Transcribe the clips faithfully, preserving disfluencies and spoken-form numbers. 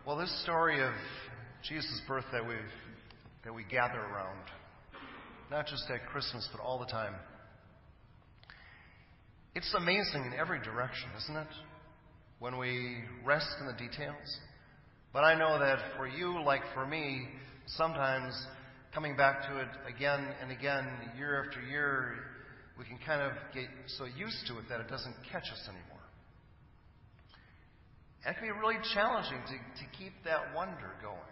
Well, this story of Jesus' birth that we that we gather around, not just at Christmas, but all the time, it's amazing in every direction, isn't it? When we rest in the details. But I know that for you, like for me, sometimes coming back to it again and again, year after year, we can kind of get so used to it that it doesn't catch us anymore. And it can be really challenging to, to keep that wonder going.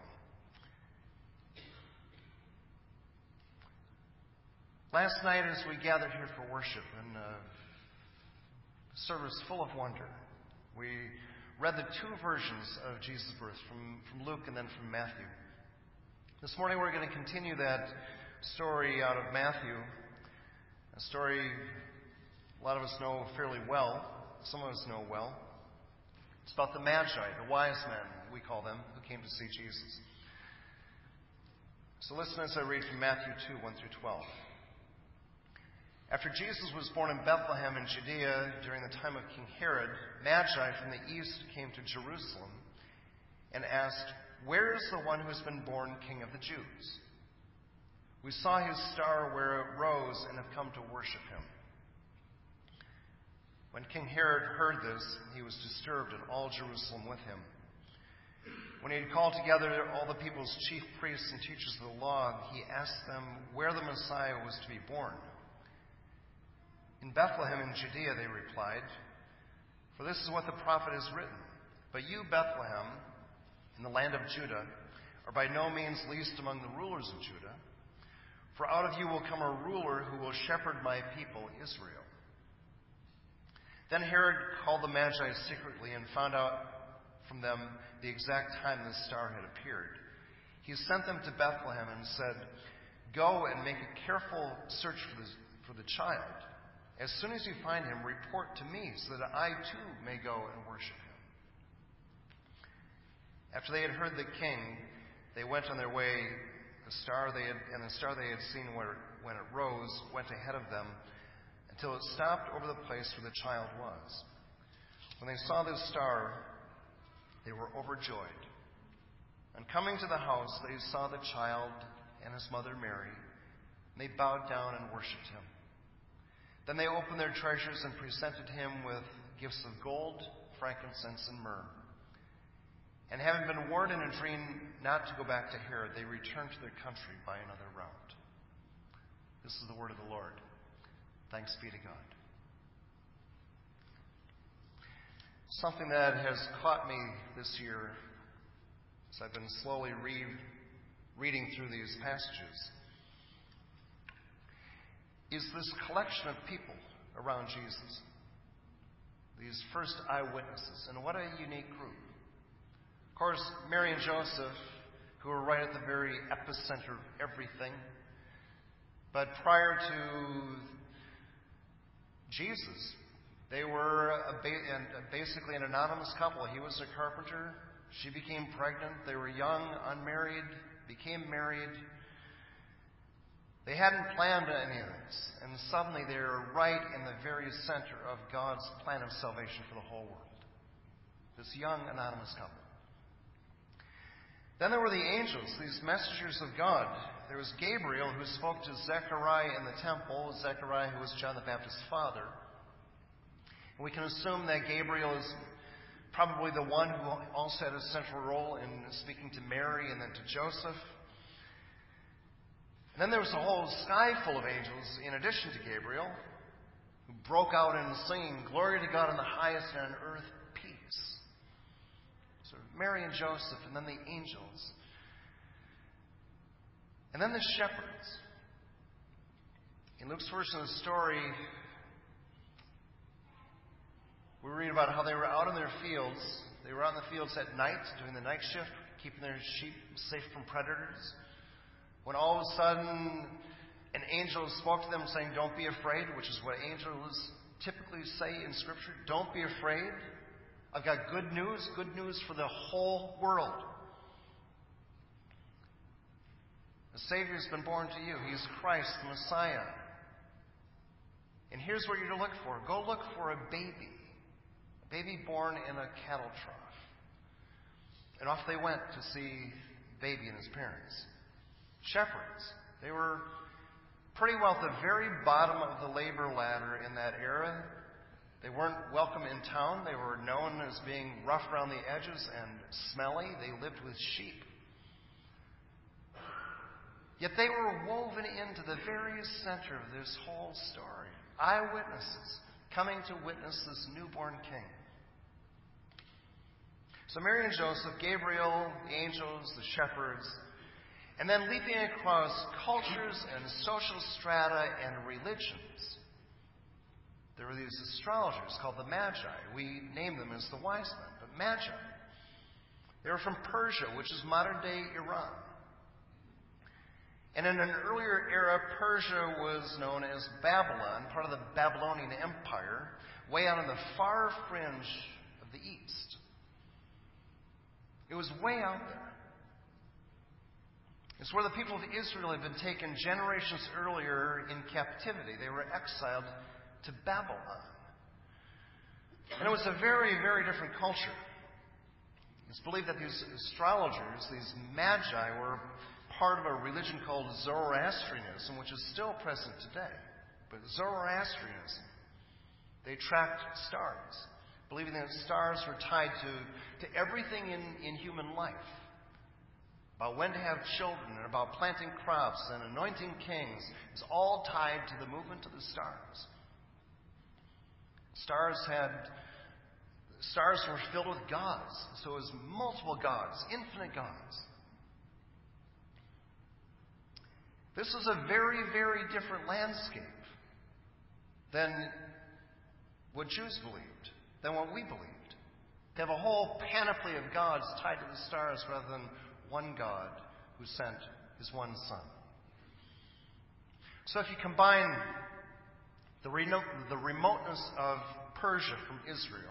Last night, as we gathered here for worship and a service full of wonder, we read the two versions of Jesus' birth, from, from Luke and then from Matthew. This morning, we're going to continue that story out of Matthew, a story a lot of us know fairly well, some of us know well. It's about the Magi, the wise men, we call them, who came to see Jesus. So listen as I read from Matthew two, one through twelve. After Jesus was born in Bethlehem in Judea during the time of King Herod, Magi from the east came to Jerusalem and asked, "Where is the one who has been born King of the Jews? We saw his star where it rose and have come to worship him." When King Herod heard this, he was disturbed, and all Jerusalem with him. When he had called together all the people's chief priests and teachers of the law, he asked them where the Messiah was to be born. "In Bethlehem in Judea," they replied, "for this is what the prophet has written. But you, Bethlehem, in the land of Judah, are by no means least among the rulers of Judah. For out of you will come a ruler who will shepherd my people, Israel." Then Herod called the Magi secretly and found out from them the exact time the star had appeared. He sent them to Bethlehem and said, "Go and make a careful search for the, for the child. As soon as you find him, report to me so that I too may go and worship him." After they had heard the king, they went on their way. The star they had, and the star they had seen where, when it rose went ahead of them until it stopped over the place where the child was. When they saw this star, they were overjoyed. And coming to the house, they saw the child and his mother Mary, and they bowed down and worshipped him. Then they opened their treasures and presented him with gifts of gold, frankincense, and myrrh. And having been warned in a dream not to go back to Herod, they returned to their country by another route. This is the word of the Lord. Thanks be to God. Something that has caught me this year as I've been slowly read, reading through these passages is this collection of people around Jesus. These first eyewitnesses. And what a unique group. Of course, Mary and Joseph, who were right at the very epicenter of everything. But prior to Jesus, they were a ba- basically an anonymous couple. He was a carpenter. She became pregnant. They were young, unmarried, became married. They hadn't planned any of this. And suddenly they were right in the very center of God's plan of salvation for the whole world. This young, anonymous couple. Then there were the angels, these messengers of God. There was Gabriel, who spoke to Zechariah in the temple, Zechariah, who was John the Baptist's father. And we can assume that Gabriel is probably the one who also had a central role in speaking to Mary and then to Joseph. And then there was a whole sky full of angels, in addition to Gabriel, who broke out in singing, "Glory to God in the highest, and on earth peace." So Mary and Joseph, and then the angels. And then the shepherds. In Luke's version of the story, we read about how they were out in their fields. They were out in the fields at night, doing the night shift, keeping their sheep safe from predators. When all of a sudden, an angel spoke to them saying, "Don't be afraid," which is what angels typically say in Scripture. Don't be afraid. I've got good news, good news for the whole world. The Savior has been born to you. He's Christ, the Messiah. And here's what you're to look for. Go look for a baby. A baby born in a cattle trough. and off they went to see baby and his parents. Shepherds. They were pretty well at the very bottom of the labor ladder in that era. They weren't welcome in town. They were known as being rough around the edges and smelly. They lived with sheep. Yet they were woven into the very center of this whole story. Eyewitnesses coming to witness this newborn king. So Mary and Joseph, Gabriel, the angels, the shepherds, and then leaping across cultures and social strata and religions, there were these astrologers called the Magi. We name them as the wise men, but Magi. They were from Persia, which is modern-day Iran. And in an earlier era, Persia was known as Babylon, part of the Babylonian Empire, way out on the far fringe of the east. It was way out there. It's where the people of Israel had been taken generations earlier in captivity. They were exiled to Babylon. And it was a very, very different culture. It's believed that these astrologers, these magi, were part of a religion called Zoroastrianism, which is still present today. But Zoroastrianism, they tracked stars, believing that stars were tied to, to everything in, in human life. About when to have children, and about planting crops and anointing kings. It's all tied to the movement of the stars. Stars had stars were filled with gods, so it was multiple gods, infinite gods. This was a very, very different landscape than what Jews believed, than what we believed. To have a whole panoply of gods tied to the stars rather than one God who sent his one Son. So if you combine the, reno- the remoteness of Persia from Israel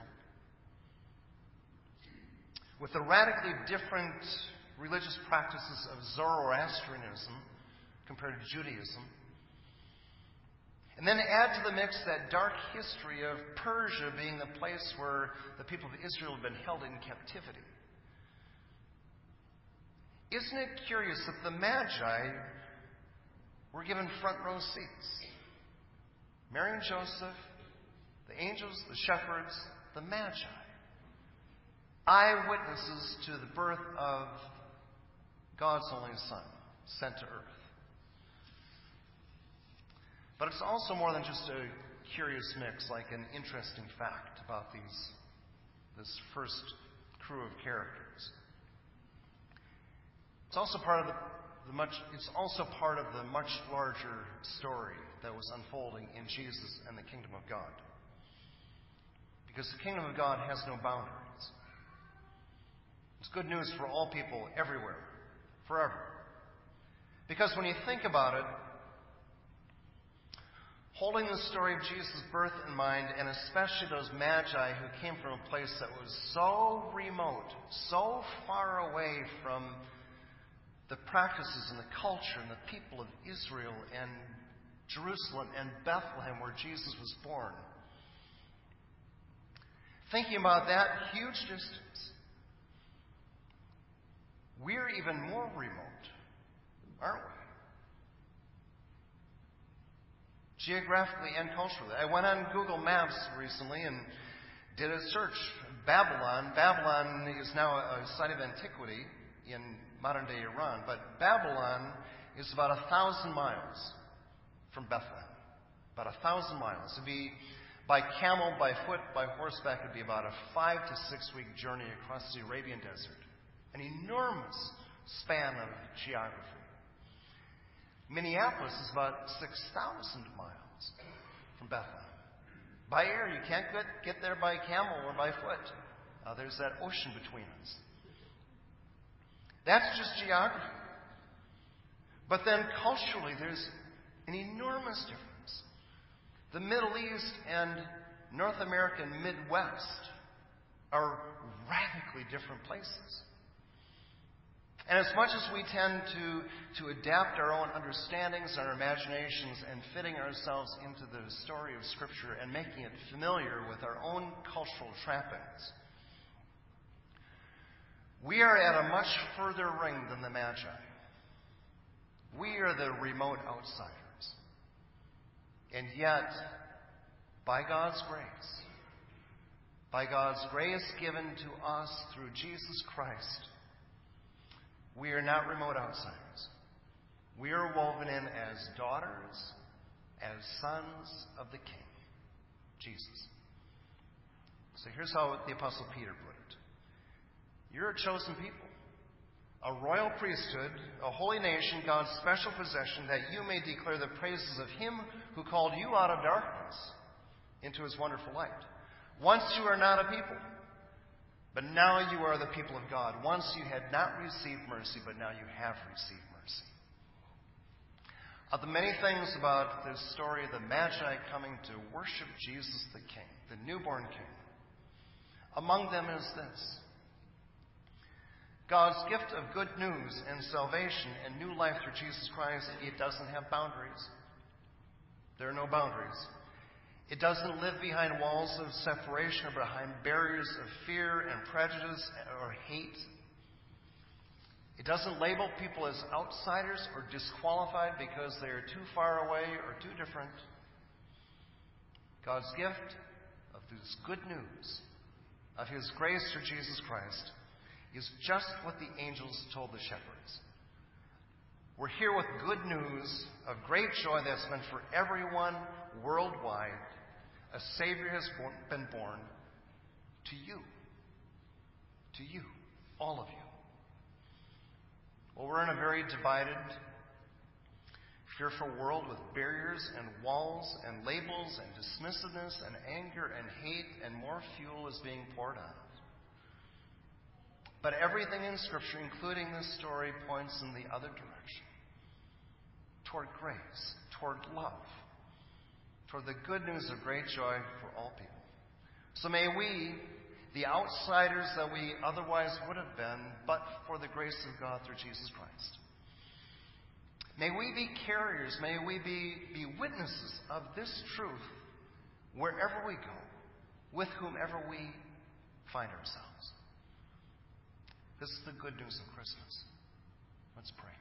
with the radically different religious practices of Zoroastrianism compared to Judaism, and then add to the mix that dark history of Persia being the place where the people of Israel had been held in captivity, isn't it curious that the Magi were given front row seats? Mary and Joseph, the angels, the shepherds, the Magi. Eyewitnesses to the birth of God's only Son, sent to earth. But it's also more than just a curious mix, like an interesting fact about these, this first crew of characters. It's also part of the, the much. It's also part of the much larger story that was unfolding in Jesus and the kingdom of God. Because the kingdom of God has no boundaries. It's good news for all people, everywhere, forever. Because when you think about it, holding the story of Jesus' birth in mind, and especially those magi who came from a place that was so remote, so far away from the practices and the culture and the people of Israel and Jerusalem and Bethlehem where Jesus was born. Thinking about that huge distance, we're even more remote, aren't we? Geographically and culturally. I went on Google Maps recently and did a search. Babylon. Babylon is now a site of antiquity in modern-day Iran, but Babylon is about a thousand miles from Bethlehem. About a thousand miles. It'd be by camel, by foot, by horseback. It'd be about a five to six-week journey across the Arabian Desert. An enormous span of geography. Minneapolis is about six thousand miles from Bethlehem. By air, you can't get, get there by camel or by foot. Uh, there's that ocean between us. That's just geography. But then culturally, there's an enormous difference. The Middle East and North American Midwest are radically different places. And as much as we tend to, to adapt our own understandings and our imaginations and fitting ourselves into the story of Scripture and making it familiar with our own cultural trappings, We are at a much further ring than the Magi. We are the remote outsiders. And yet, by God's grace, by God's grace given to us through Jesus Christ, we are not remote outsiders. We are woven in as daughters, as sons of the King, Jesus. So here's how the Apostle Peter put it. You're a chosen people, a royal priesthood, a holy nation, God's special possession, that you may declare the praises of Him who called you out of darkness into His wonderful light. Once you were not a people, but now you are the people of God. Once you had not received mercy, but now you have received mercy. Of the many things about this story, the Magi coming to worship Jesus the King, the newborn King, among them is this: God's gift of good news and salvation and new life through Jesus Christ. It doesn't have boundaries. There are no boundaries. It doesn't live behind walls of separation or behind barriers of fear and prejudice or hate. It doesn't label people as outsiders or disqualified because they are too far away or too different. God's gift of this good news, of His grace through Jesus Christ, is just what the angels told the shepherds. We're here with good news of great joy that's meant for everyone worldwide. A Savior has been born to you. To you. All of you. Well, we're in a very divided, fearful world with barriers and walls and labels and dismissiveness and anger and hate, and more fuel is being poured on it. But everything in Scripture, including this story, points in the other direction. Toward grace, toward love, toward the good news of great joy for all people. So may we, the outsiders that we otherwise would have been, but for the grace of God through Jesus Christ, may we be carriers, may we be, be witnesses of this truth wherever we go, with whomever we find ourselves. This is the good news of Christmas. Let's pray.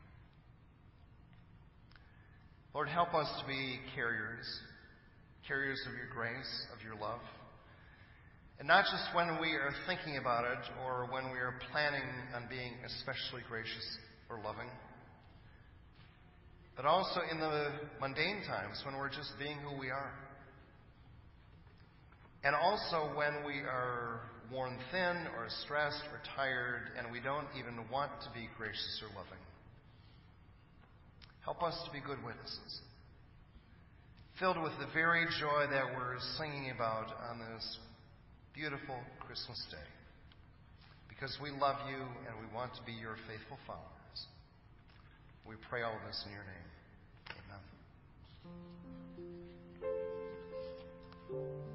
Lord, help us to be carriers, carriers of your grace, of your love. And not just when we are thinking about it or when we are planning on being especially gracious or loving, but also in the mundane times when we're just being who we are. And also when we are worn thin or stressed or tired and we don't even want to be gracious or loving. Help us to be good witnesses, filled with the very joy that we're singing about on this beautiful Christmas day, because we love you and we want to be your faithful followers. We pray all of this in your name. Amen.